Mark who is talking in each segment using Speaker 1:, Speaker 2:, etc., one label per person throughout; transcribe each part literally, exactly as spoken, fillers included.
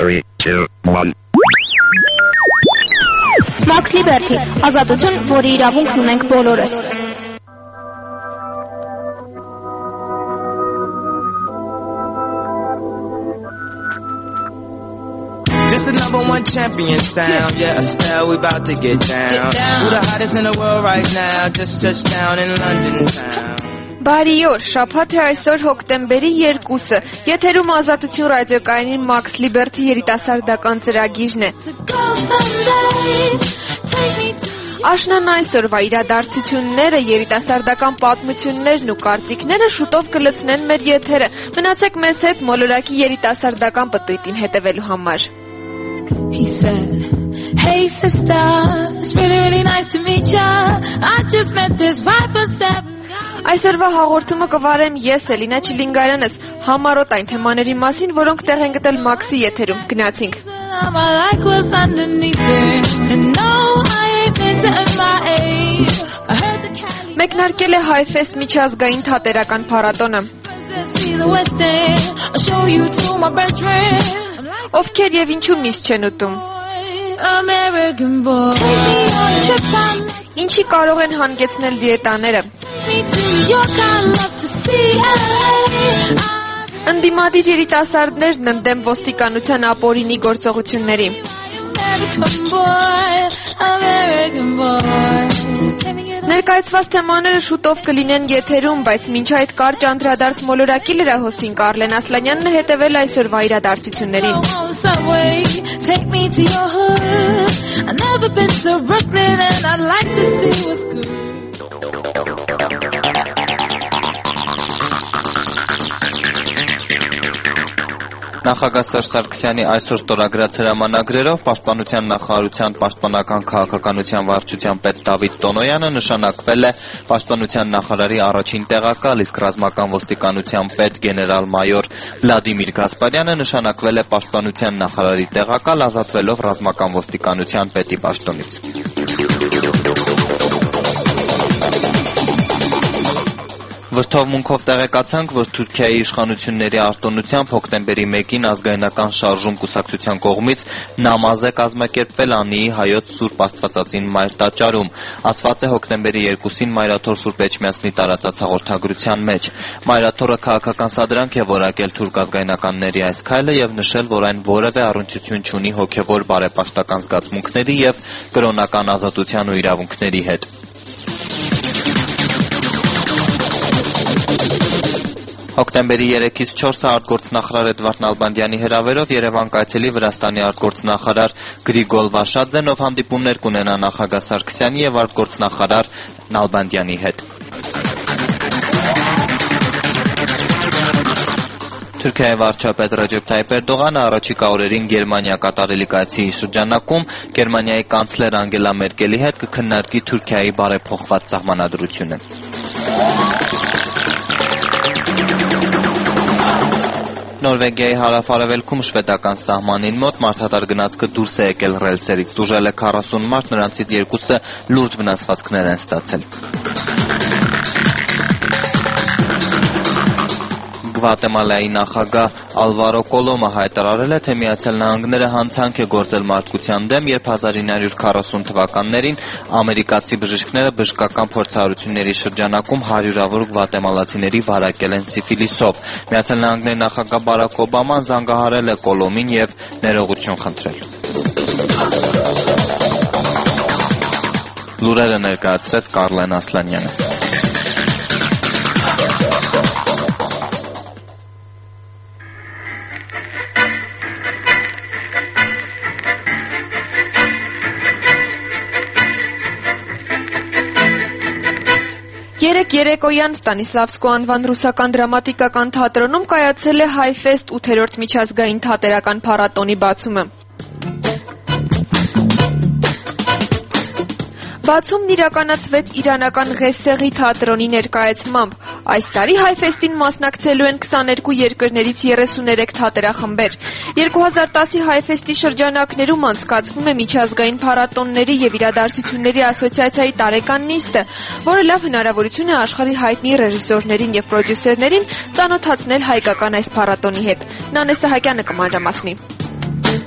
Speaker 1: three, two, one.
Speaker 2: Max Liberty, ազատություն, որի իրավունքն ունենք բոլորս։
Speaker 3: This is number one champion sound, yeah, Estelle, we about to get down. Get down. Who the hottest in the world right now, just touched down in London town.
Speaker 4: Բարի օր, շաբաթ է այսօր հոկտեմբերի երկուսը, եթերում ազատություն ռադիոկայանի Max Liberty երիտասարդական ծրագիրն է։ Աշնան այսօրվա իրադարձությունները, երիտասարդական պատմություններն ու կարծիքները շուտով կլցնեն մեր եթերը։ Մնացեք մեզ հետ մոլորակի երիտասարդական պտույտին հետևելու համար։
Speaker 5: He said, hey sister, it's really really nice to meet ya. I just met this five for seven.
Speaker 4: Այսօրվա հաղորդումը կվարեմ ես Էլինա Չիլինգայանս համառոտ այն թեմաների մասին, որոնք տեղ են գտել Մաքսի եթերում։ Գնացինք։ Մեկնարկել է Հայֆեստ միջազգային թատերական փառատոնը։ Ովքեր եւ ինչու միս չեն ուտում։ Ինչի կարող են հանգեցնել դիետաները։ Ընդդիմադիր երիտասարդներն ընդդեմ ոստիկանության ապօրինի գործողությունների։ Ներկայացված թեմաները շուտով կլինեն եթերում, բայց մինչ այդ կարճ անդրադարձ մոլորակի լրահոսին Կարլեն Ասլանյանն է հետևել այսօրվա իրադարձություններին։
Speaker 6: Նախագահ Սերժ Սարգսյանի այսօր ստորագրած հրամանագրերով Պաշտպանության նախարարության պաշտպանական քաղաքականության վարչության պետ Դավիթ Տոնոյանը նշանակվել է Պաշտպանության նախարարի առաջին տեղակալ, իսկ ռազմական ոստիկանության պետ գեներալ-մայոր Վլադիմիր Գասպարյանը նշանակվել է Պաշտպանության նախարարի տեղակալ, ազատվելով ռազմական ոստիկանության պետի պաշտոնից։ Վրդովմունքով տեղեկացանք, որ Թուրքիայի իշխանությունների արտոնությամբ հոկտեմբերի մեկին ազգայնական շարժում կուսակցության կողմից նամազ է կազմակերպվել Անիի հայոց Սուրբ Աստվածածին մայր տաճարում։ Ասված է հոկտեմբերի երկուսին Մայրաթոր Սուրբ Էջմիածնի տարածած հաղորդագրության մեջ։ Մայրաթորը քաղաքական սադրանք է որակել թուրք ազգայնականների այս քայլը եւ նշել, որ այն որևէ առնչություն չունի հոգեվոր բարեպաշտական զգացմունքների եւ կրոնական ազատության ու իրավունքների հետ։ Հոկտեմբերի երեքից չորսը արտգործնախարար Էդվարդ Նալբանդյանի հրավերով Երևան կայցելի Վրաստանի արտգործնախարար Գրիգոլ Վաշադզեն, ով հանդիպումներ կունենա նախագահ Սարգսյանի եւ արտգործնախարար Նալբանդյանի հետ։ Թուրքիայի վարչապետ Ռեջեփ Թայիփ Էրդողանը առաջիկա օրերին Գերմանիա կատարելիք այցի շրջանակում Գերմանիայի կանցլեր Անգելա Մերկելի հետ կքննարկի Թուրքիայի բարեփոխված սահմանադրությունը։ Նորվեգիայի հարավ-արևելքում շվեդական սահմանին մոտ մարդատար գնացքը դուրս է եկել ռելսերից, տուժել է քառասուն մարդ, նրանցից երկուսը լուրջ վնասվածքներ են ստացել։ Գվատեմալայի նախագահ Ալվարո Կոլոմը հայտարարել է, թե Միացյալ Նահանգները հանցանք է գործել մարդկության դեմ, երբ հազար ինը հարյուր քառասուն թվականներին ամերիկացի բժիշկները բժշկական փորձառությունների շրջանակում հարյուրավոր գվատեմալացիների վարակել են սիֆիլիսով։ Միացյալ Նահանգների նախագահ Բարակ Օբաման զանգահարել է Կոլոմին եւ ներողություն խնդրել։ Լուրերը ներկայացրեց Կարլեն Ասլանյանը։
Speaker 4: Երեկ երեկոյան Ստանիսլավսկու անվան ռուսական դրամատիկական թատրոնում կայացել է Հայֆեստ ութերորդ միջազգային թատերական փառատոնի բացումը։ Բացումն իրականացվեց իրանական Ղեսեղի թատրոնի ներկայացմամբ։ Այս տարի Հայֆեստին մասնակցելու են քսաներկու երկրներից երեսուներեք թատերախմբեր։ երկու հազար տասի Հայֆեստի շրջանակներում անցկացվում է միջազգային փառատոնների եւ իրադարձությունների ասոցիացիայի տարեկան նիստը, որը լավ հնարավորություն է աշխարհի հայտնի ռեժիսորներին եւ պրոդյուսերներին ծանոթացնել հայկական այս փառատոնի հետ։ Նանե Սահակյանը կմանրամասնի։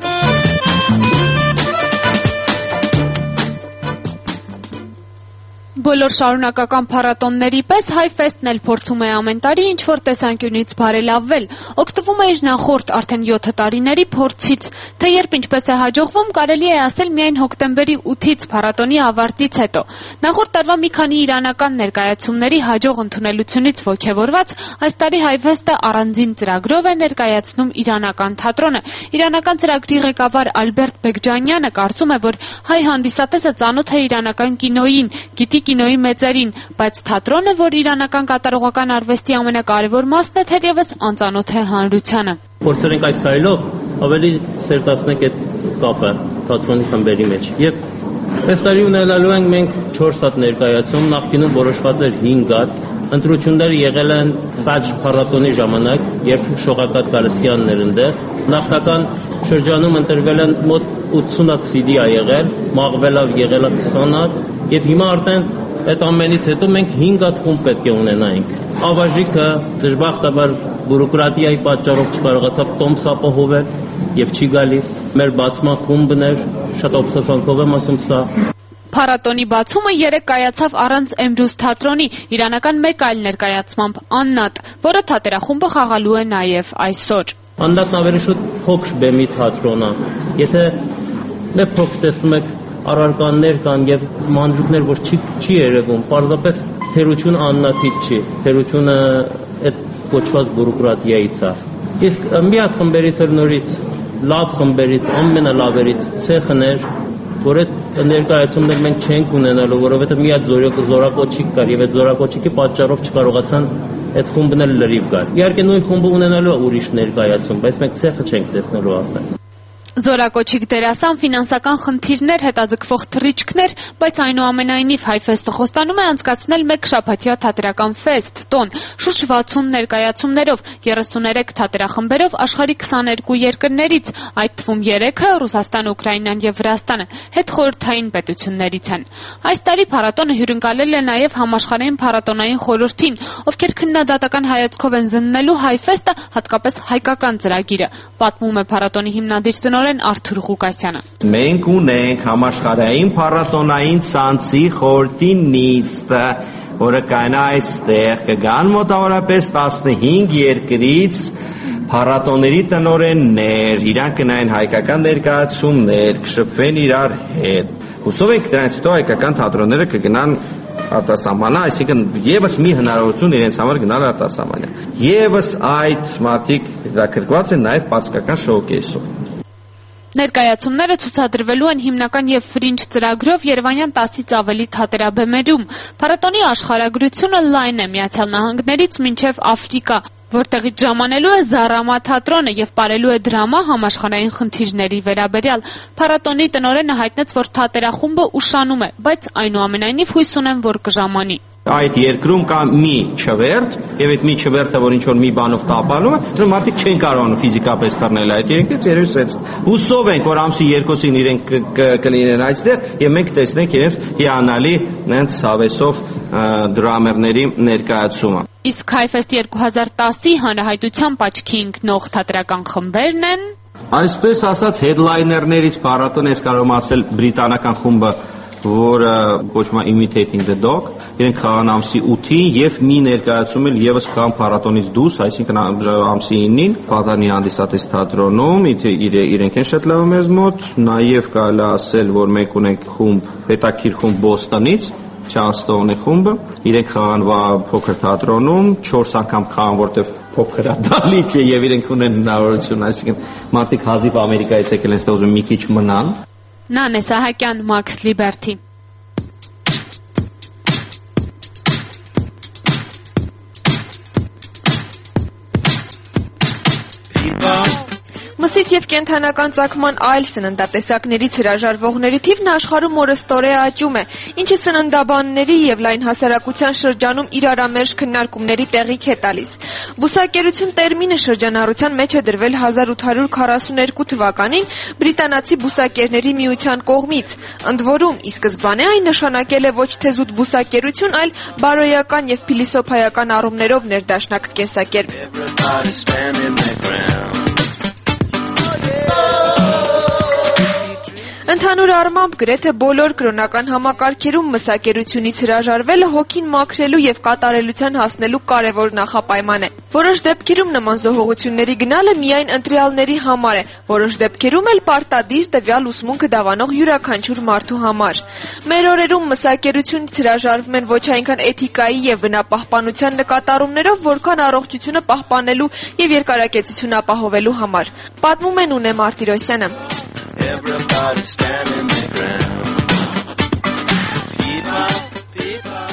Speaker 1: Բոլոր շարունակական փառատոնների պես Հայֆեստն էլ փորձում է ամեն տարի ինչ-որ տեսանկյունից բարելավվել, օգտվում է իր նախորդ արդեն յոթ տարիների փորձից, թե երբ ինչպես է հաջողվում, կարելի է ասել միայն հոկտեմբերի ութից փառատոնի ավարտից հետո։ Նախորդ տարվա մի քանի իրանական ներկայացումների հաջող ընդունելությունից ոգևորված, այս տարի Հայֆեստը առանձին ծրագրով է ներկայացնում իրանական թատրոնը։ Իրանական ծրագրի ղեկավար Ալբերտ Բեգջանյանը կարծում է, որ հայ հանդիսատեսը ծանոթ է իրանական կինոյին, գիտի կինոյի մեծերին, բայց թատրոնը, որ իրանական կատարողական արվեստի ամենակարևոր մասն է, թերևս անծանոթ է հանրությանը։
Speaker 7: Փորձել ենք այս քայլով ավելի սերտացնենք այդ կապը թատրոնի խմբերի մեջ։ Եվ այս տարի ունենալու ենք մենք չորս հատ ներկայացում, նախկինում որոշված էր հինգ հատ։ Ընտրությունները եղել են Ֆաջր փառատոնի ժամանակ, երբ Շողակաթ Գալստյանն էր այնտեղ։ Նախնական շրջանում ընտրվել են մոտ ութսուն հատ սի դի ա եղել, Մաղվելավ եղել է քսան հատ, եւ հիմա արդեն այդ ամենից հետո մենք հինգ հատ խումբ պետք է ունենայինք։ Ավաժիկը դժբախտաբար բյուրոկրատիայի պատճառով չկարողացավ տոմս ապահովել եւ չի գալիս։ Մեր բացման խումբն էր, շատ ափսոսանքով եմ ասում սա։
Speaker 1: Փառատոնի բացումը երեկ կայացավ առանց Էմրուզ թատրոնի, իրանական մեկ այլ ներկայացմամբ Աննատ, որը թատերախումբը խաղալու է նաև այսօր։
Speaker 7: Աննատն ավելի շուտ փոքր բեմի թատրոն է։ Եթե դե փոքր տեսնում եք առարկաներ կան եւ մանրուքներ, որ չի չի երևում, պարզապես թերություն Աննատից չի, թերությունը այդ կոչված բյուրոկրատիայից է։ Իսկ մի հատ խմբերից էր նորից, լավ խմբերից, ամենալավերից ցեխն էր, որ այդ ներկայացումներ մենք չենք ունենալու, որովհետև մի հատ զորակոչիկ կար եւ այդ զորակոչիկի պատճառով չկարողացան այդ խումբն էլ լրիվ գալ։ Իհարկե նույն խումբը ունենալու է ուրիշ ներկայացում, բայց մենք ցեխը չենք տեսնելու արդեն։
Speaker 1: Զորակոչիկ դերասան, ֆինանսական խնդիրներ, հետաձգվող թռիչքներ, բայց այնուամենայնիվ Հայֆեստը խոստանում է անցկացնել մեկ շաբաթյա թատերական ֆեստ, տոն, շուրջ վաթսուն ներկայացումներով, երեսուներեք թատերախմբերով աշխարհի քսաներկու երկրներից, այդ թվում երեքը Ռուսաստան, Ուկրաինան եւ Վրաստանը, հետխորհրդային պետություններից են։ Այս տարի փառատոնը հյուրընկալել է նաեւ համաշխարհային փառատոնային խորհրդին, ովքեր քննադատական հայացքով են զննելու Հայֆեստը, հատկապես հայկական ծրագիրը, պատմում է փառատոնի հիմնադիր տնօրեն Արթուր Ղուկասյանը։
Speaker 8: Մենք ունենք համաշխարհային փառատոնային ցանցի խորհրդի նիստը, որը կայնա այստեղ, կգան մոտավորապես տասնհինգ երկրից փառատոների տնօրեններ, իրանք կնայեն հայկական ներկայացումներ, կշփվեն իրար հետ։ Հուսով ենք դրանից հետո հայկական թատրոնները կգնան արտասահմանա, այսինքն եւս մի հնարավորություն իրենց համար գնալ արտասահմանա։ Եվս այդ մարդիկ հետաքրքրված են նաեւ պարսկական շոուկեյսով։
Speaker 1: Ներկայացումները ցուցադրվելու են հիմնական եւ ֆրինջ ծրագրով Երևանյան տասից ավելի թատերաբեմերում։ Փառատոնի աշխարհագրությունը լայն է Միացյալ Նահանգներից մինչեւ Աֆրիկա, որտեղից ժամանելու է Զարամա թատրոնը եւ ապարելու է դրամա համաշխարհային խնդիրների վերաբերյալ։ Փառատոնի տնօրենը հայտնեց, որ թատերախումբը ուշանում է, բայց այնուամենայնիվ հույս ունեն, որ կժամանի։
Speaker 8: Այդ երկրում կա մի չվերթ, եւ այդ մի չվերթը, որ ինչ որ մի բանով տապալում է, դրանք մարդիկ չեն կարողանում ֆիզիկապես բռնել այդ երկրից, երևի սենց։ Հուսով ենք, որ ամսի երկուսին իրենք կլինեն այստեղ, եւ մենք տեսնենք իրենց հիանալի նենց հավեսով դրամերների ներկայացումը։
Speaker 1: Իսկ Հայֆեստ երկու հազար տասի հանրահայտությամբ աչքի ընկնող թատերական խմբերն են։
Speaker 8: Այսպես ասած, headlinerներից փառատոն ես կարող եմ ասել բրիտանական խումբը, որը կոչվում է Imitating the Dog, իրենք խաղան ամսի ութին եւ մի ներկայացում էլ եւս խաղան փառատոնից դուրս, այսինքն ամսի ինին, Պատանի հանդիսատես թատրոնում, իրենք են շատ լավ մեզ մոտ, նաեւ կարելի ասել, որ մենք ունենք խումբ, հետաքրքիր խումբ Բոստոնից, Չանստոնի խումբը, իրենք խաղան փոքր թատրոնում, չորս անգամ խաղան, որտեղ փոքր է դալիճ է եւ իրենք ունեն հնարավորություն, այսինքն մարդիկ հազիվ Ամերիկայից եկել են, ստեղ ուզում մի քիչ մնան։
Speaker 1: Նանե Սահակյան, Max Liberty։
Speaker 4: Մսից եւ կենթանական ծագման այլ սննդատեսակներից հրաժարվողների թիվն աշխարհում օրըստօրե աճում է, ինչը սննդաբանների եւ լայն հասարակության շրջանում իրարամերժ քննարկումների տեղիք է տալիս։ Բուսակերություն տերմինը շրջանառության մեջ է դրվել հազար ութ հարյուր քառասուներկու թվականին բրիտանացի բուսակերների միության կողմից։ Ընդ որում, ի սկզբանե այն նշանակել է ոչ թե զուտ բուսակերություն, այլ բարոյական եւ փիլիսոփայական առումներով ներդաշնակ կենսակերպ։ Ընդհանուր առմամբ գրեթե բոլոր կրոնական համակարգերում մսակերությունից հրաժարվելը հոգին մաքրելու եւ կատարելության հասնելու կարևոր նախապայման է։ Որոշ դեպքերում նման զոհողությունների գնալը միայն ընտրյալների համար է, որոշ դեպքերում էլ պարտադիր տվյալ ուսմունքը դավանող յուրաքանչյուր մարդու համար։ Մեր օրերում մսակերությունից հրաժարվում են ոչ այնքան էթիկայի եւ բնապահպանության նկատառումներով, որքան առողջությունը պահպանելու եւ երկարակեցություն ապահովելու համար։ Պատմում է Նունե Մարտիրոսյանը։
Speaker 3: Everybody standing their ground. Keep up, keep up.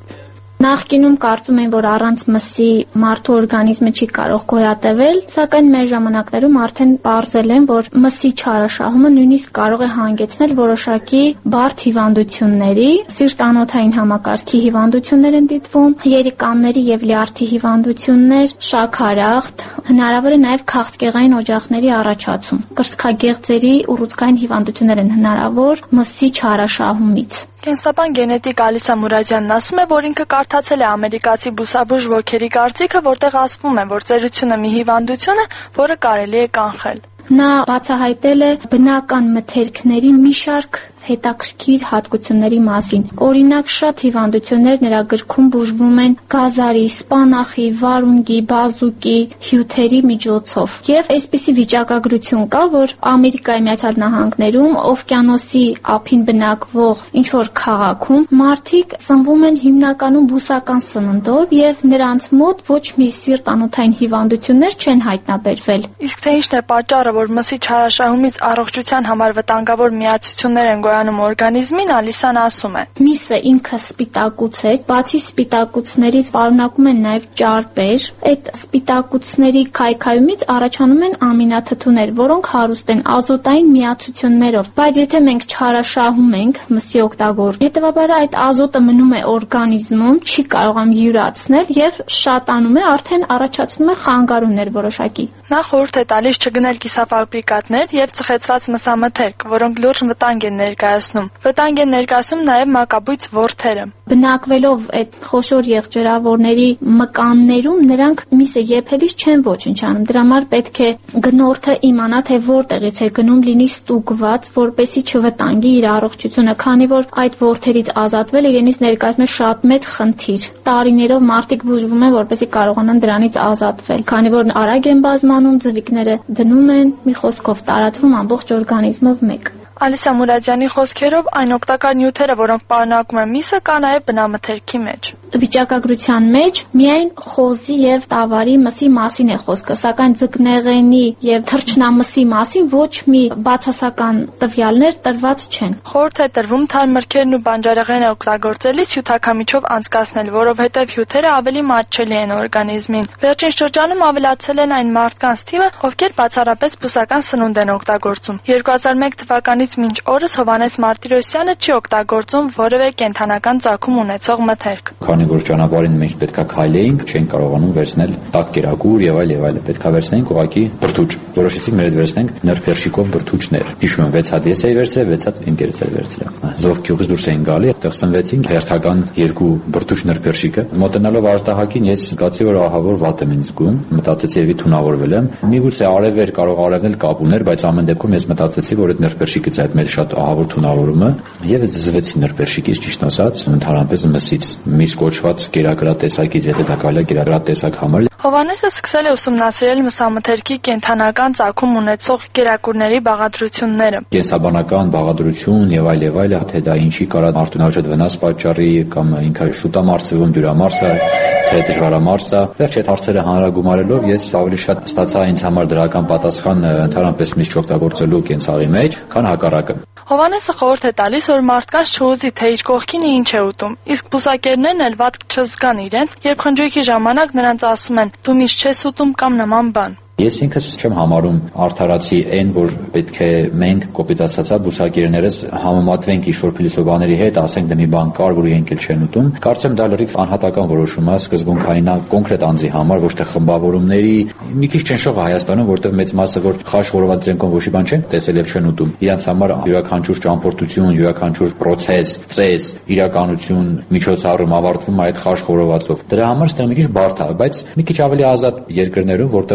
Speaker 2: Նախկինում կարծում են, որ առանց մսի մարդու օրգանիզմը չի կարող գոյատևել, սակայն մեր ժամանակներում արդեն պարզել են, որ մսի չարաշահումը նույնիսկ կարող է հանգեցնել որոշակի բարդ հիվանդությունների, սիրտանոթային համակարգի հիվանդություններ են դիտվում, երիկամների եւ լյարդի հիվանդություններ, շաքարախտ, հնարավոր է նաեւ քաղցկեղային օջախների առաջացում, կրծքագեղձերի ուռուցքային հիվանդություններ են հնարավոր մսի չարաշահումից։
Speaker 9: Կենսաբան գենետիկ Ալիսա Մուրադյանն ասում է, որ ինքը կարդացել է ամերիկացի բուսաբուժ ոգերի կարծիքը, որտեղ ասվում է, որ ծերությունը մի հիվանդություն է, որը կարելի է կանխել։
Speaker 2: Նա բացահայտել է բնական մթերքների մի շարք հետաքրքիր հատկությունների մասին։ Օրինակ, շատ հիվանդություններ նրա գրքում բուժվում են գազարի, սպանախի, վարունգի, բազուկի, հյութերի միջոցով։ Եվ այսպիսի վիճակագրություն կա, որ Ամերիկայի Միացյալ Նահանգներում օվկիանոսի ափին բնակվող ինչ-որ քաղաքում մարդիկ սնվում են հիմնականում բուսական սննդով եւ նրանց մոտ ոչ մի սիրտանոթային հիվանդություններ չեն հայտնաբերվել։
Speaker 9: Իսկ թե ինչն է պատճառը, որ մսի չարաշահումից առողջության համար վտանգավոր միացություններ են անում օրգանիզմին, Ալիսան ասում է.
Speaker 2: Միսը ինքը սպիտակուց է, բացի սպիտակուցներից պարունակում են նաև ճարպեր, այդ սպիտակուցների քայքայումից առաջանում են ամինաթթուներ, որոնք հարուստ են ազոտային միացություններով, բայց եթե մենք չարաշահում ենք մսի օգտագործում, հետևաբար այդ ազոտը մնում է օրգանիզմում, չի կարողանում յուրացնել եւ շատանում է, արդեն առաջացնում է խանգարումներ որոշակի։
Speaker 9: Նա խորհուրդ է տալիս չգնել կիսաֆաբրիկատներ եւ ծխեցված մսամթերք, որոնք լուրջ վտանգ են ներկայացնում։ Վտանգ են ներկայացնում նաև մակաբույծ ворթերը։
Speaker 2: Բնակվելով այդ խոշոր եղջերավորների մկաններում նրանք միսը եփելիս չեն ոչնչանում։ Դրա համար պետք է գնորդը իմանա, թե որտեղից է գնում, լինի ստուգված, որպեսզի չվտանգի իր առողջությունը, քանի որ այդ ворթերից ազատվել իրենից ներկայացնում է շատ մեծ խնդիր։ Տարիներով մարդիկ բուժվում են, որպեսզի կարողանան դրանից ազատվել, քանի որ արագ են բազմանում, ձվիկները դնում են, մի խոսքով տարածվում ամբողջ օրգանիզմով մեկ։
Speaker 9: Ալիսա Մուրադյանի խոսքերով այն օգտակար նյութերը, որոնք պարունակում են միսը, կա նաև բնամթերքի մեջ։
Speaker 2: Վիճակագրության մեջ միայն խոզի եւ տավարի մսի մասին է խոսքը, սակայն ձկնեղենի եւ թռչնամսի մասին ոչ մի բացասական տվյալներ տրված չեն։
Speaker 9: Խորհուրդ է տրվում թարմ մրգերն ու բանջարեղենը օգտագործելիս հյութաքամիչով անցկացնել, որովհետեւ հյութերը ավելի մատչելի են օրգանիզմին։ Վերջին շրջանում ավելացել են այն մարդկանց թիվը, ովքեր բացառապես բուսական սնունդ են օգտագործում։ երկու հազար մեկ թվականից մինչ օրս Հովհաննես Մարտիրոսյանը չի օգտագործում որևէ կենդանական ծագում ունեցող մթերք։
Speaker 10: Քանի որ ճանապարհին մենք պետքա քայլեինք, չենք կարողանում վերցնել տաք կերակուր եւ այլ եւ այլ, պետքա վերցնենք ուղղակի բրդուճ։ Որոշեցինք մեր հետ վերցնենք նրբերշիկով բրդուճներ։ Հիշում եմ վեց հատ ես էի վերցրել, վեց հատ ընկերս էր վերցրել։ Զովքյուղից դուրս էին գալի, այդտեղ սնվեցինք հերթական երկու բրդուճ նրբերշիկը։ Մոտենալով արտահակին ես զգացի, որ ահա որ վատ եմ ինձ զգում, մտածեցի եւի թունավորվել եմ։ Միգուցե արև էր կարող արևնել կապուներ, բայց ամեն դեպքում ես մտածեցի, որ այդ նրբերշիկը այդ մեր շատ ահավոր թունավորումը եւ զզվեցի նրբերշիկից ճիշտ ասած ընդհանրապես մսից միս կոչված կերակրատեսակից եթե դա կարելի է կերակրատեսակ համարել։
Speaker 9: Հովհաննեսը սկսել է ուսումնասիրել մսամթերքի կենդանական ծագում ունեցող կերակուրների բաղադրությունները։
Speaker 10: Կենսաբանական բաղադրություն եւ այլ եւ այլ, թե դա ինչի կարա մարդուն շատ վնաս պատճառի կամ ինքը շուտամարսվում դյուրամարսա, թե դժվարամարսա։ Վերջ այդ հարցերը հանրագումարելով ես ավելի շատ ստացա ինձ համար դրական պատասխան ընդհանրապես միս չօգտագործելու կենցաղի մեջ, քան հակառակը։
Speaker 9: Հովհաննեսը խորհուրդ է տալիս, որ մարդկանց չուզի, թե իր կողքին ինչ է ուտում, իսկ բուսակերներն էլ վատ չզգան իրենց, երբ խնջույքի ժամանակ նրանց ասում են՝ դու միշտ չես ուտում կամ նման բան։
Speaker 10: Ես ինքս չեմ համարում արդարացի այն, որ պետք է մենք կոպիտ ասածա բուսակերներս համեմատվենք ինչ-որ փիլիսոփաների հետ, ասենք դա մի բան կար, որ իրենք էլ չեն ուտում։ Կարծեմ դա լրիվ անհատական որոշում է, սկզբունքային է կոնկրետ անձի համար, ոչ թե խմբավորումների։ Մի քիչ չենշող է Հայաստանում, որտեղ մեծ մասը որ խաշ խորոված դրենքով ոչ մի բան չեն տեսել եւ չեն ուտում։ Իրանց համար յուրաքանչյուր ճամփորդություն, յուրաքանչյուր process, ծես, իրականություն, միջոցառում ավարտվում է այդ խաշ խորովածով։ Դրա համար ստեղ մի քիչ բարդ է, բայց մի քիչ ավելի ազատ երկրներում, որտեղ որ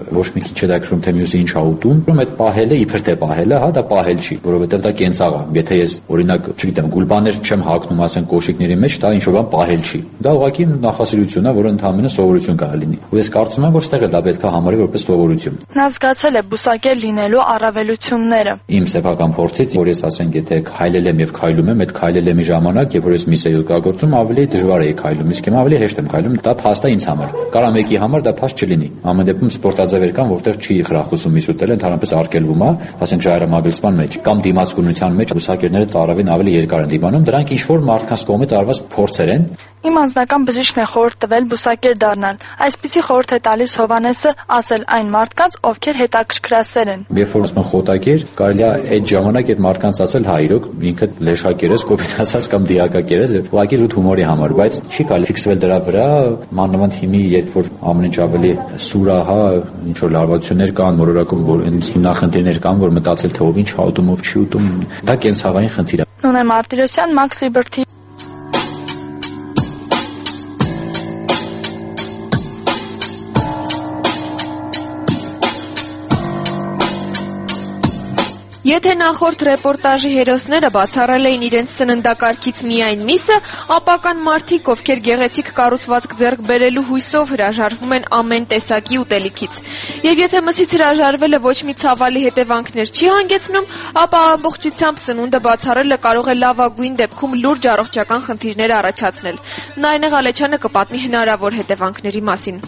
Speaker 10: ոչ մի քիչ հետաքրքրում թե մյուսը ինչ ա ուտում, ում այդ պահելը իբր թե պահելը, հա, դա պահել չի, որովհետև դա կենցաղ է։ Եթե ես օրինակ, չգիտեմ, գուլպաներ չեմ հագնում, ասենք կոշիկների մեջ, դա ինչ որ բան պահել չի։ Դա ուղղակի նախասիրություն է, որը ընդհանրապես սովորություն կարող լինի։ Ու ես կարծում եմ, որ ստեղ էլ դա պետք է համարի որպես սովորություն։
Speaker 9: Նա զգացել է բուսակեր լինելու առավելությունները։
Speaker 10: Իմ սեփական փորձից, որ ես ասենք, եթե քայլել եմ եւ քայլում եմ, այդ քայլելեմի ժամանակ, երբ որ ես մի սեյլ կագործում, ավելի դժվար է քայլում, իսկ հիմա ավելի հեշտ եմ քայլում, դա փաստ է ինձ համար։ Կարա մեկի համար դա փաստ չլինի։ Ամեն դեպքում սպորտաձևեր կան, որտեղ չի խրախուսում միս ուտել, ընդհանրապես արգելվում է, ասենք ժայռամագլցման մեջ կամ դիմացկունության մեջ բուսակերները ծառավին ավելի երկար են դիմանում, դրանք ինչ որ մարդկանց կողմից արված փորձեր են։
Speaker 9: Իմ անձնական բժիշկն է խորհուրդ տվել բուսակեր դառնալ։ Այսպիսի խորհուրդ է տալիս Հովհաննեսը ասել այն մարդկանց, ովքեր հետաքրքրասեր են։
Speaker 10: Երբ որ ասում են խոտակեր, կարելի է այդ ժամանակ այդ մարդկանց ասել, հա, իրոք ինքը լեշակեր ես, կոպիտ ասած կամ դիակակեր ես, ուղղակի զուտ հումորի համար, բայց չի կարելի ֆիքսվել դրա վրա, մանավանդ հիմի, երբ որ ամեն ինչ ավելի սուր է, հա, ինչ որ լարվածություններ կան, մոլորակում, որ այնպես հիմնախնդիրներ կան, որ մտածել թե ով ինչ ա ուտում, ով չի ուտում, դա կենցաղային խնդիր է։
Speaker 9: Նոնե Մարտիրոսյան, Max Liberty։
Speaker 4: Եթե նախորդ ռեպորտաժի հերոսները բացառել էին իրենց սննդակարգից միայն միսը, ապա կան մարդիկ, ովքեր գեղեցիկ կառուցվածք ձեռք բերելու հույսով հրաժարվում են ամեն տեսակի ուտելիքից։ Եվ եթե մսից հրաժարվելը ոչ մի ցավալի հետևանքներ չի հանգեցնում, ապա ամբողջությամբ սնունդը բացառելը կարող է լավագույն դեպքում լուրջ առողջական խնդիրներ առաջացնել։ Նայնեղ Ալեչյանը կպատմի հնարավոր հետևանքների մասին։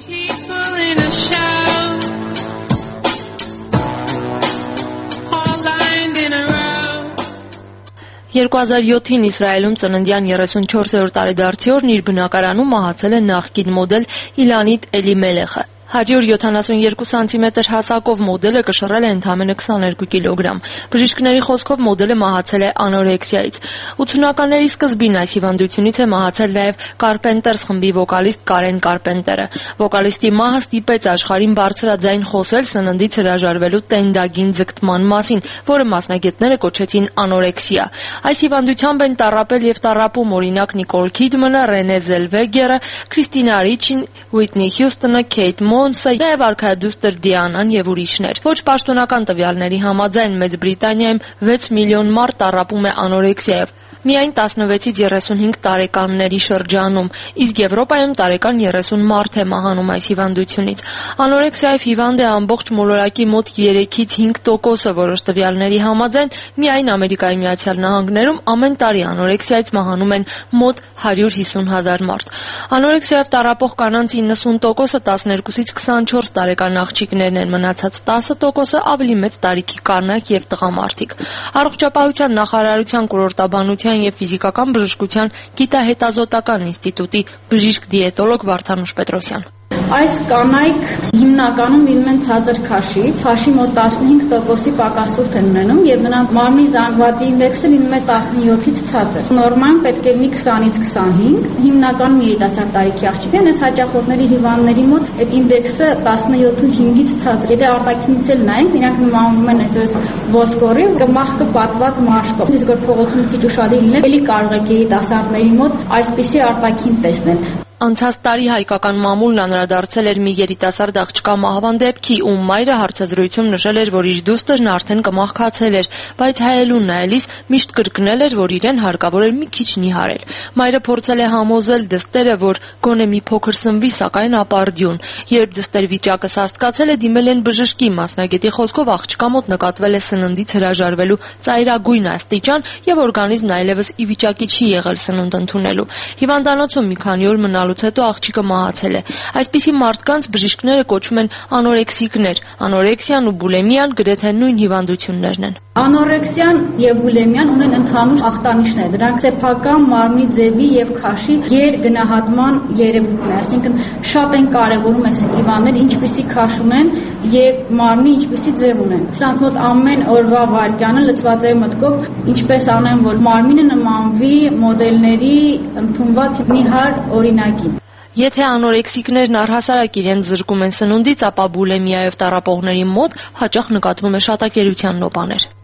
Speaker 11: երկու հազար յոթին Իսրայելում ծննդյան երեսունչորսերորդ տարեդարձի օրն իր բնակարանում մահացել է նախկին մոդել Իլանիտ Էլիմելեխը։ հարյուր յոթանասունյոթ սանտիմետր հասակով մոդելը կշռել է ընդամենը քսաներկու կիլոգրամ։ Բժիշկների խոսքով մոդելը մահացել է անորեքսիայից։ ութսունականների սկզբին այս հիվանդությունից է մահացել նաև Carpenters խմբի վոկալիստ Կարեն Կարպենտերը։ Վոկալիստի մահը ստիպեց աշխարհին բարձրաձայն խոսել սննդից հրաժարվելու տենդագին ձգտման մասին, որը մասնագետները կոչեցին անորեքսիա։ Այս հիվանդությամբ են տառապել եւ տառապում օրինակ Նիկոլ Քիդմանը, Ռենե Զելվեգերը, Քրիստինա Ռիչին, Ուիթնի Հյուսթոնը, Քեյթ Մոնսը, նաև արքայադուստր Դիանան եւ ուրիշներ։ Ոչ պաշտոնական տվյալների համաձայն Մեծ Բրիտանիայում վեց միլիոն մարդ տառապում է անորեքսիայով։ Միայն տասնվեցից երեսունհինգ տարեկանների շրջանում, իսկ Եվրոպայում տարեկան երեսուն մարդ է մահանում այս հիվանդությունից։ Անորեքսիայով հիվանդ է ամբողջ մոլորակի մոտ երեքից հինգ տոկոսը, որոշ տվյալների համաձայն միայն Ամերիկայի Միացյալ Նահանգներում ամեն տարի անորեքսիայից մահանում են մոտ հարյուր հիսուն հազար մարդ։ Անորեքսիայով տառապող կանանց իննսուն տոկոսը տասներկուսից քսանչորս տարեկան աղջիկներն են, մնացած տասը տոկոսը ավելի մեծ տարիքի կանայք եւ տղամարդիկ։ Առողջապահության նախարարության կուրորտաբանության եւ ֆիզիկական բժշկության գիտահետազոտական ինստիտուտի բժիշկ-դիետոլոգ Վարդանուշ Պետրոսյան։
Speaker 2: Այս կանայք հիմնականում լինում են ցածր քաշի, քաշի մոտ տասնհինգ տոկոսի պակասուրդ են ունենում եւ նրանց մարմնի զանգվածի ինդեքսը լինում է տասնյոթից ցածր։ Նորմալ պետք է լինի քսանից քսանհինգ, հիմնականում երիտասարդ տարիքի աղջիկներ են, այս հաճախորդների հիվանդների մոտ այդ ինդեքսը տասնյոթից հինգից ցածր։ Եթե արտաքինից էլ նայենք, նրանք նմանվում են այսպես ոսկորի, մահկը պատված մաշկով։ Իսկ որ փողոցում քիչ ուշադիր լինեք, էլի կարող եք երիտասարդների մոտ այսպիսի արտաքին տեսնել։
Speaker 11: Անցած տարի հայկական մամուլն անդրադարձել էր մի երիտասարդ աղջկա մահվան դեպքի, ում մայրը հարցազրույցում նշել էր, որ իր դուստրն արդեն կմահկացել էր, բայց հայելուն նայելիս միշտ կրկնել էր, որ իրեն հարկավոր էր մի քիչ նիհարել։ Մայրը փորձել է համոզել դստերը, որ գոնե մի փոքր սնվի, սակայն ապարդյուն։ Երբ դստեր վիճակը սաստկացել է, դիմել են բժշկի, մասնագետի խոսքով աղջկա մոտ նկատվել է սննդից հրաժարվելու ծայրագույն աստիճան եւ օրգանիզմն այլևս ի վիճակի չի եղել սնունդ ընդունելու։ Հիվանդանոցում մի քանի օր մնալ հետո աղջիկը մահացել է։ Այսպիսի մարդկանց բժիշկները կոչում են անորեքսիկներ։ Անորեքսիան ու բուլեմիան գրեթե նույն հիվանդություններն են։
Speaker 2: Անորեքսիան եւ բուլեմիան ունեն ընդհանուր ախտանիշներ։ Դրանք սեփական մարմնի ձևի եւ քաշի գերգնահատման երևույթն է, այսինքն շատ են կարեւորում այս հիվանդները ինչպիսի քաշ ունեն եւ մարմնի ինչպիսի ձև ունեն։ Սրանց մոտ ամեն օրվա վայրկյանը լցված է մտքով ինչպես անեն, որ մարմինը նմանվի մոդելների ընդունված նիհար օրինակին։
Speaker 11: Եթե անորեքսիկներն առհասարակ իրենց զրկում են սնունդից, ապա բուլեմիայով տառապողների մոտ հաճախ նկատվում է շատակերության նոպաներ։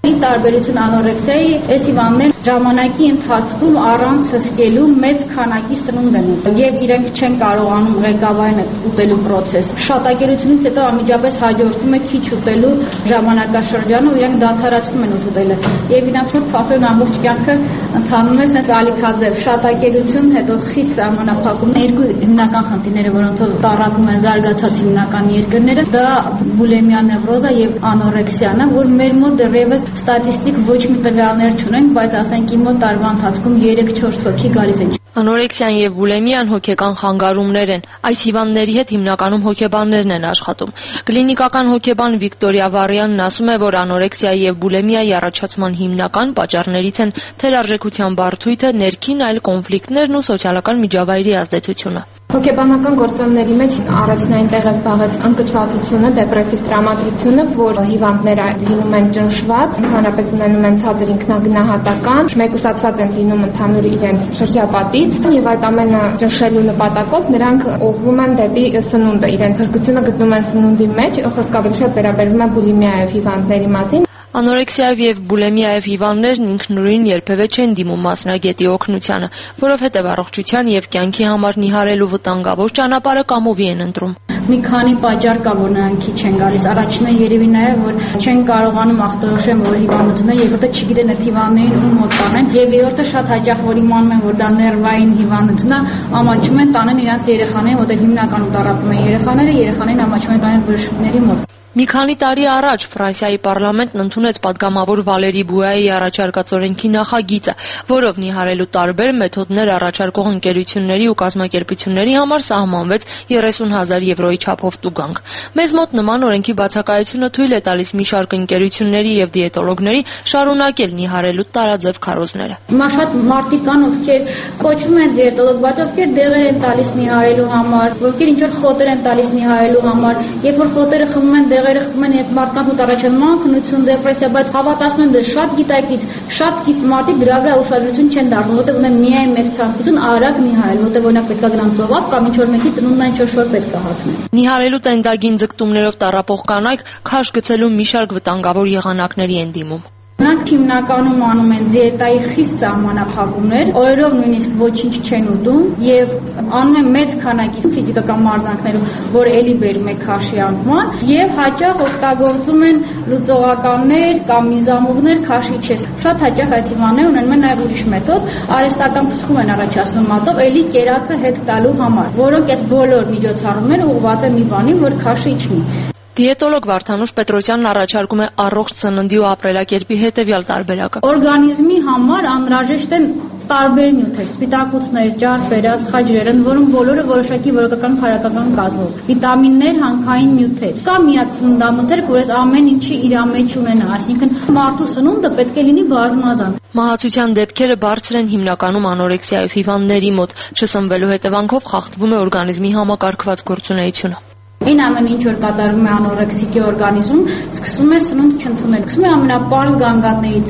Speaker 2: Ի տարբերություն անորեքսիայի, այս հիվանդներն ժամանակի ընթացքում առանց հսկելու մեծ քանակի սնունդ են ուտել եւ իրենք չեն կարողանում ղեկավարեն ուտելու process։ Շատակերությունից հետո անմիջապես հաջորդում է քիչ ուտելու ժամանակաշրջանը ու իրենք դադարեցնում են ուտելը։ Եվ իրանց մոտ փաստորեն ամբողջ կյանքը ընթանում է sense ալիքաձև շատակերություն, հետո խիստ սահմանափակում։ Երկու հիմնական խնդիրները, որոնցով տառապում են զարգացած հիմնական երկրները, դա բուլեմիա նևրոզը եւ անորեքսիան է, որ մեր մոտ դեռևս ստատիստիկ ոչ մի տվյալներ չունենք, բայց ասենք իմ մոտ տարվա ընթացքում երեք-չորս հոգի գալիս են։
Speaker 11: Անորեքսիան եւ բուլեմիան հոգեկան խանգարումներ են։ Այս հիվանդների հետ հիմնականում հոգեբաններն են աշխատում։ Կլինիկական հոգեբան Վիկտորիա Վարյանն ասում է, որ անորեքսիայի եւ բուլեմիայի առաջացման հիմնական պատճառներից են թերարժեքության բարդույթը, ներքին այլ կոնֆլիկտներն ու սոցիալական միջավայրի ազդեցությունը։
Speaker 12: Հոգեբանական գործոնների մեջ առաջնային տեղը զբաղեց ընկճվածությունը, դեպրեսիվ տրամադրությունը, որ հիվանդները լինում են ճնշված, ընդհանրապես ունենում են ցածր ինքնագնահատական, մեկուսացված են լինում ընդհանուր իրենց շրջապատից, եւ այդ ամենը ճնշելու նպատակով նրանք ուղղվում են դեպի սնունդը, իրենց փրկությունը գտնում են սնունդի մեջ, խոսքը ավելի շատ վերաբերվում է բուլիմիայով հիվանդների մասին։
Speaker 11: Անորեքսիայով եւ բուլեմիայով հիվանդներն ինքնուրույն երբևէ չեն դիմում մասնագետի օգնությանը, որովհետեւ առողջության եւ կյանքի համար նիհարելու վտանգավոր ճանապարհը կամովի են ընտրում։
Speaker 2: Մի քանի պատճառ կա, որ նրանք քիչ են գալիս։ Առաջինը երևի նաեւ որ չեն կարողանում ախտորոշեն, որ հիվանդությունը, երկրորդը չգիտեն այդ հիվանդներին ում մոտ տանեն, եւ երրորդը շատ հաճախ որ իմանում են, որ դա ներվային հիվանդություն է, ամաչում են տանեն իրենց երեխաներին, որտեղ հիմնականում տառապում են երեխաները, երեխաներին ամաչում են տանեն բժիշկների մոտ։
Speaker 11: Մի քանի տարի առաջ Ֆրանսիայի պարլամենտն ընդունեց պատգամավոր Վալերի Բուայի առաջարկած օրենքի նախագիծը, որով նիհարելու տարբեր մեթոդներ առաջարկող ընկերությունների ու կազմակերպությունների համար սահմանվեց երեսուն հազար եվրոյի չափով տուգանք։ Մեզ մոտ նման օրենքի բացակայությունը թույլ է տալիս մի շարք ընկերությունների եւ դիետոլոգների շարունակել նիհարելու տարաձև քարոզները։
Speaker 2: Հիմա շատ մարդիկ կան, ովքեր կոչվում են դիետոլոգ, բայց ովքեր դեղեր են տալիս նիհարելու համար, ովքեր ինչ որ խոտեր են տալիս նիհարելու համար, երբ որ խոտերը խմում են դեղերը խմում են, երբ մարդկանց մոտ առաջանում քնություն, դեպրեսիա, բայց հավատացնում եմ, շատ գիտակից, շատ գիտ մարդիկ դրա վրա ուշադրություն չեն դարձնում, որտեղ ունեն միայն մեկ ցանկություն արագ նիհարել, որտեղ օրինակ պետք է գնան ծովափ կամ ինչ որ մեկի ծնունդն այն չոր պետք է հագնեն։
Speaker 11: Նիհարելու տենդագին ձգտումներով տառապող կանայք քաշ գցելու մի շարք վտանգավոր եղանակների են դիմում։
Speaker 2: Նրանք հիմնականում անում են դիետայի խիստ սահմանափակումներ, օրերով նույնիսկ ոչինչ չեն ուտում եւ անում են մեծ քանակի ֆիզիկական մարզանքներով, որ ելի բերում է քաշի անկման եւ հաճախ օգտագործում են լուծողականներ կամ միզամուղներ քաշի չես։ Շատ հաճախ այս հիվանդները ունենում են նաեւ ուրիշ մեթոդ, արհեստական փսխում են առաջացնում մատով ելի կերածը հետ տալու համար, որոնք այդ բոլոր միջոցառումները ուղղված են մի բանի, որ քաշի չնի։
Speaker 11: Դիետոլոգ Վարդանուշ Պետրոսյանն առաջարկում է առողջ սննդի ու ապրելակերպի հետևյալ տարբերակը։
Speaker 2: Օրգանիզմի համար անհրաժեշտ են տարբեր նյութեր, սպիտակուցներ, ջար, վերած, խաչեր, որոնք բոլորը որոշակի որակական քարակական կազմով, վիտամիններ, հանքային նյութեր։ Կա միած սննդամթերք, որ այս ամեն ինչի իր մեջ ունենա, այսինքն մարդու սնունդը պետք է լինի բազմազան։
Speaker 11: Մահացության դեպքերը բարձր են հիմնականում անորեքսիայով հիվանդների մոտ, չսնվելու հետևանքով խախտվում է օրգանիզմի համակարգված գործունեությունը։
Speaker 2: Այն ամեն ինչ որ կատարվում է անորեքսիկի օրգանիզմում, սկսում է սնունդ չընդունել։ Սկսում է ամենապարզ գանգատներից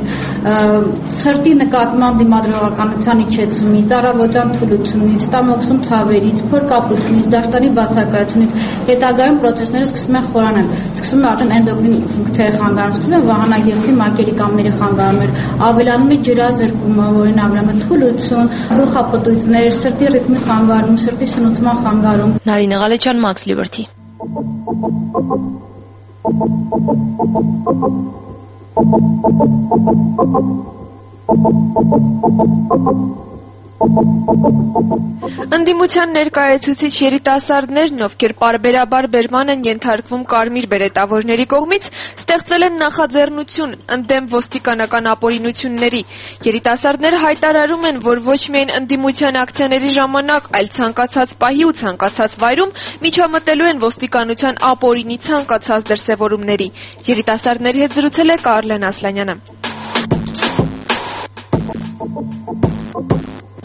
Speaker 2: սրտի նկատմամբ դիմադրողականության իջեցումից, ծառավոճան թուլությունից, ստամոքսում ցավերից, փորկապությունից, դաշտանի բացակայությունից, հետագայում պրոցեսները սկսում են խորանալ։ Սկսում է արդեն էնդոկրին ֆունկցիայի խանգարում, սկսում է վահանագեղձի մակերի կամների խանգարումներ, ավելանում է ջրազրկումը, որին ավելանում է թուլություն, գլխապտույտներ, սրտի ռիթմի խանգարում, սրտի սնուցման խանգարում։
Speaker 11: Նարինե Ղալեչյան, Max Liberty.
Speaker 4: Ընդդիմության ներկայացուցիչ երիտասարդներն, ովքեր պարբերաբար բերման են ենթարկվում կարմիր բերետավորների կողմից, ստեղծել են նախաձեռնություն ընդդեմ ոստիկանական ապօրինությունների։ Երիտասարդները հայտարարում են, որ ոչ միայն ընդդիմության ակցիաների ժամանակ, այլ ցանկացած պահի ու ցանկացած վայրում միջամտելու են ոստիկանության ապօրինի ցանկացած դրսևորումների։ Երիտասարդների հետ զրուցել է Կարլեն Ասլանյանը։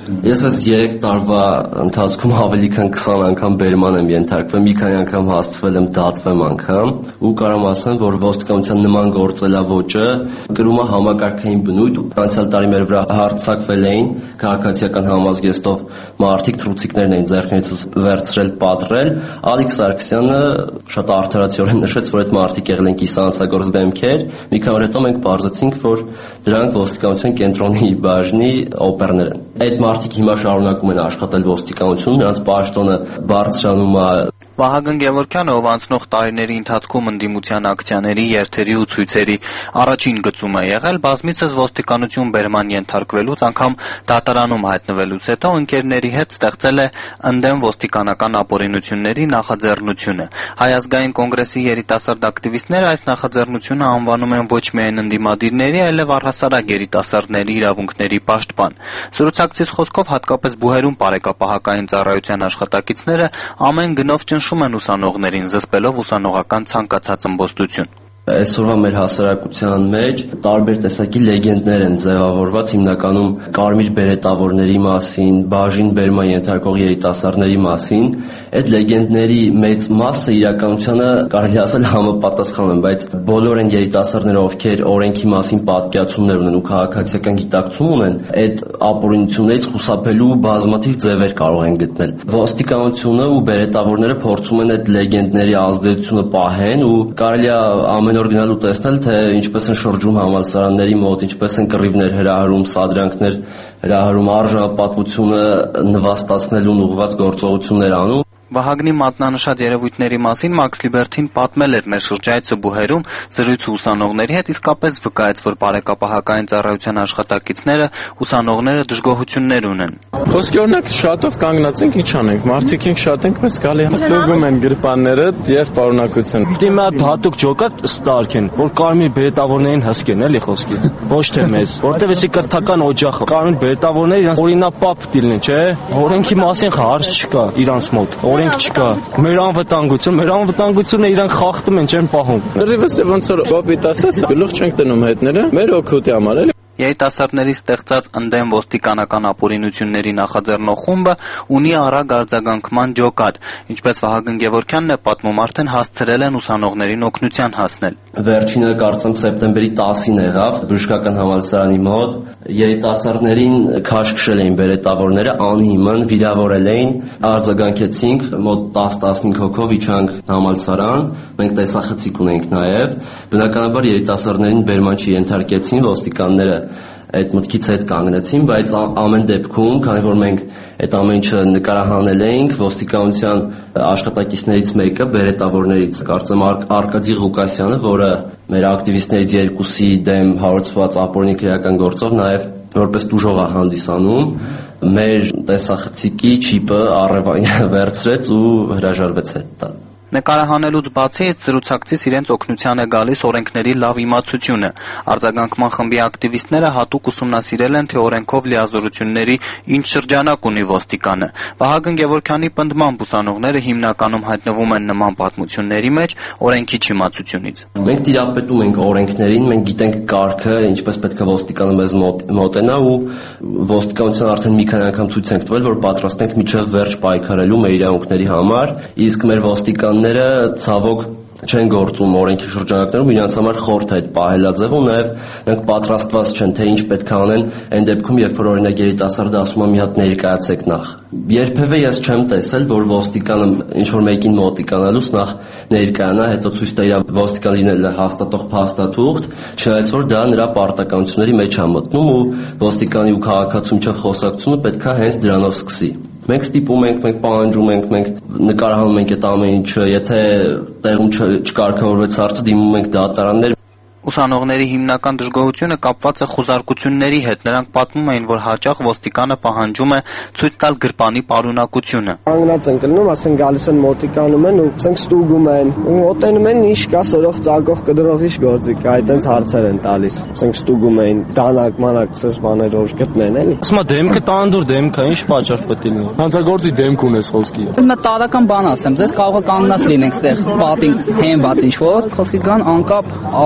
Speaker 13: Ես այս երեք տարվա ընթացքում ավելի քան քսան անգամ բերման եմ ենթարկվել, մի քանի անգամ հասցվել եմ դատվեմ անգամ ու կարամ ասեմ, որ ոստիկանության նման գործելավոճը կրում է համակարգային բնույթ։ Անցյալ տարի մեր վրա հարձակվել էին քաղաքացիական համազգեստով մարդիկ, թռուցիկներն էին ձեռքերից վերցրել, պատռել։ Ալիք Սարգսյանը շատ արդարացիորեն նշեց, որ այդ մարդիկ եղել են կիսանցագործ դեմքեր։ Մի քանի օր հետո մենք պարզեցինք, որ դրանք ոստիկանության կենտրոնի բաժնի օպերներ են։ Այդ մարդիկ հիմա շարունակում են աշխատել ոստիկանությունում, նրանց պաշտոնը բարձրանում է։
Speaker 6: Վահագն Գևորգյանը, ով անցնող տարիների ընթացքում ընդդիմության ակցիաների, երթերի ու ցույցերի առաջին գծում է եղել, բազմիցս ոստիկանություն բերման ենթարկվելուց, անգամ դատարանում հայտնվելուց հետո ընկերների հետ ստեղծել է ընդդեմ ոստիկանական ապօրինությունների նախաձեռնությունը։ Հայ ազգային կոնգրեսի երիտասարդ ակտիվիստները այս նախաձեռնությունը անվանում են ոչ միայն ընդդիմադիրների, այլև առհասարակ երիտասարդների իրավունքների պաշտպան։ Զրուցակցից խոսքով հատկապես բուհերում բարեկապահական ծառայության աշխատակիցները ամեն գնով ճնշում են ուսանողներին, զսպելով ուսանողական ցանկացած ըմբոստություն։
Speaker 13: Այսօրվա մեր հասարակության մեջ տարբեր տեսակի լեգենդներ են ձևավորված, հիմնականում կարմիր բերետավորների մասին, բաժին բերման ենթարկող երիտասարդների մասին։ Այդ լեգենդների մեծ մասը իրականությանը կարելի ասել համապատասխան են, բայց բոլոր այն երիտասարդները, ովքեր օրենքի մասին պատկերացումներ ունեն ու քաղաքացիական գիտակցում ունեն, այդ ապօրինություններից խուսափելու բազմաթիվ ձևեր կարող են գտնել։ Ոստիկանությունը ու բերետավորները փորձում են այդ լեգենդների ազդեցությունը պահեն ու կարելի է ամեն օր գնալ ու տեսնել, թե ինչպես են շրջում համալսարանների մոտ, ինչպես են կռիվներ հրահրում, սադրանքներ հրահրում, արժանապատվությունը նվաստացնելուն ուղղված գործողություններ անում։
Speaker 6: Վահագնի մատնանշած երևույթների մասին Մաքս Լիբերթին պատմել էր մեր շրջայցը բուհերում զրույցը ուսանողների հետ, իսկապես վկայեց, որ բարեկապահական ծառայության աշխատակիցները ուսանողները դժգոհություններ ունեն։
Speaker 14: Խոսքի օրինակ շատով կանգնած ենք, ինչ անենք, մարդիկ ենք շատ ենք, բայց գալի ստուգում են գրպանները եւ պարունակություն։
Speaker 15: Դե մի հատ հատուկ ջոկատ ստարկեն, որ կարմիր բերետավորներին հսկեն, էլի խոսքի։ Ոչ թե մեզ, որտեվ էսի կրթական օջախը, կարմիր բերետավորները իրանց օրինապապ դիլն, չէ՞։ Օրենքի մասին հարց չկա իրանց մոտ։ Օրենք չկա։ Մեր անվտանգություն, մեր անվտանգությունը իրանք խախտում են, չեն պահում։
Speaker 14: Դեռևս ոնց որ կոպիտ ասած, գլուխ չենք տնում հետները, մեր օգուտի համար էլի։
Speaker 6: Երիտասարդների ստեղծած ընդդեմ ոստիկանական ապօրինությունների նախաձեռնող խումբը ունի արագ արձագանքման ջոկատ, ինչպես Վահագն Գևորգյանն է պատմում, արդեն հասցրել են ուսանողներին օգնության հասնել։
Speaker 13: Վերջինը կարծեմ սեպտեմբերի տասին եղավ բժշկական համալսարանի մոտ, երիտասարդներին քաշքշել էին բերետավորները, անհիմն վիրավորել էին, արձագանքեցինք, մոտ տասը տասնհինգ հոգով իջանք համալսարան, մենք տեսախցիկ ունենք նաև, բնականաբար երիտասարդներին բերման չենթարկեցին, ոստիկանները այդ մտքից հետ կանգնեցին, բայց ամեն դեպքում, քանի որ մենք այդ ամեն ինչը նկարահանել էինք, ոստիկանության աշխատակիցներից մեկը, բերետավորներից, կարծեմ Արկադի Ղուկասյանը, որը մեր ակտիվիստներից երկուսի դեմ հարուցված ապօրինի քրեական գործով նաև որպես տուժող է հանդիսանում, մեր տեսախցիկի չիպը առևային վերցրեց ու հրաժարվեց հետ տալ։
Speaker 6: Նկարահանելուց բացի զրուցակցից իրենց օգնության է գալիս օրենքների լավ իմացությունը։ Արձագանքման խմբի ակտիվիստները հատուկ ուսումնասիրել են, թե օրենքով լիազորությունների ինչ շրջանակ ունի ոստիկանը։ Վահագն Գևորգյանի պնդմամբ ուսանողները հիմնականում հայտնվում են նման պատմությունների մեջ օրենքի չիմացությունից։
Speaker 13: Մենք տիրապետում ենք օրենքներին, մենք գիտենք կարգը, ինչպես պետք է ոստիկանը մեզ մոտենա ու ոստիկանության արդեն մի քանի անգամ ցույց ենք տվել, որ պատրաստ ենք մինչև վերջ պայքարելու մեր իրավունքների համար, իսկ մեր ոստիկան ները ցավոք չեն գործում օրենքի շրջանակներում, իրանց համար խորթ է այդ պահելաձևը ու նաև նրանք պատրաստված չեն, թե ինչ պետք է անեն այն դեպքում, երբ որ օրինակ երիտասարդը ասում է մի հատ ներկայացեք նախ։ Երբևէ ես չեմ տեսել, որ ոստիկանը ինչ որ մեկին մոտիկանալուց նախ ներկայանա, հետո ցույց տա իր ոստիկան լինելը հաստատող փաստաթուղթ, չնայած որ դա նրա պարտականությունների մեջ է մտնում ու ոստիկանի ու քաղաքացու միջև խոսակցությունը պետք է հենց դրանով սկսի։ Մենք ստիպում ենք, մենք պահանջում ենք, մենք նկարահանում ենք այդ ամեն ինչը, եթե տեղում չկարգավորվեց հարցը, դիմում ենք դատարաններ։
Speaker 6: Ուսանողների հիմնական դժգոհությունը կապված է խուզարկությունների հետ։ Նրանք պատմում էին, որ հաճախ ոստիկանը պահանջում է ցույց տալ գրպանի պարունակությունը։
Speaker 16: Կանգնած են կլնում, ասեն գալիս են մոտիկանում են ու ասենք ստուգում են ու մոտենում են, ինչ կա սրող ծագող կդրող ինչ գործի կա, այդտենց հարցեր են տալիս։ Ասենք ստուգում էին դանակ, մանակ, ցես բաներով գտնեն էլի։
Speaker 15: Ասում դեմքը տանդուր դեմքը, ինչ պատճառ պետք է լինի։
Speaker 17: Հանցագործի դեմք ունես խոսքի։
Speaker 18: Ես մա տարական բան ասեմ, ձեզ կարող է կանգնած լինեք այդտեղ, պատին հենված ինչ որ, խոսքի կան անկապ արա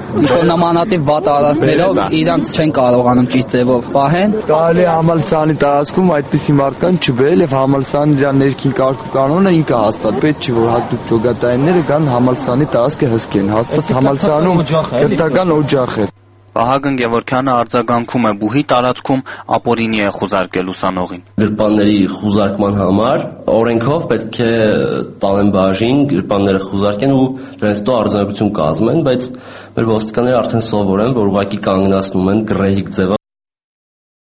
Speaker 17: ինչ-որ նմանատիպ վատ արարքներով իրանց չեն կարողանում ճիշտ ձևով պահեն։
Speaker 14: Կարելի է համալսարանի տարածքում այդպիսի մարկանց չբերել եւ համալսարանի դրա ներքին կարգ ու կանոնը ինքը հաստատ պետք չի որ հատուկ ճոգատայինները գան համալսարանի տարածքը հսկեն։ Հաստատ համալսարանում քրթական օջախ է։
Speaker 6: Վահագն Գևորգյանը արձագանքում է բուհի տարածքում ապօրինի է խուզարկել ուսանողին։
Speaker 13: Գրպանների խուզարկման համար օրենքով պետք է տանեն բաժին, գրպանները խուզարկեն ու դրանց հետո արձանագրություն կազմեն, բայց մեր ոստիկանները արդեն սովոր են, որ ուղղակի կանգնացնում են գրեհիկ ձևով